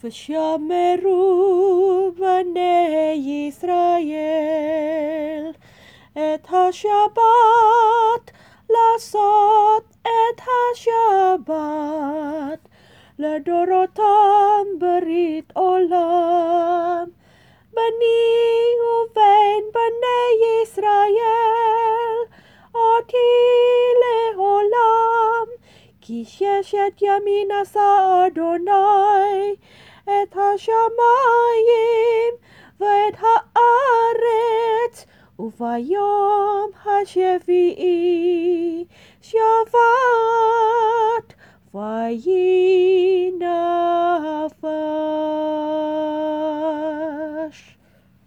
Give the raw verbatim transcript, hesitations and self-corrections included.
ושמרו בני ישראל את השבת, לעשות את השבת לדורותם ברית עולם. בני ובין בני ישראל אותי לעולם, כי ששת ימים עשה אדוני את השמיים ואת הארץ, וביום השביעי שבת ויהי נפש.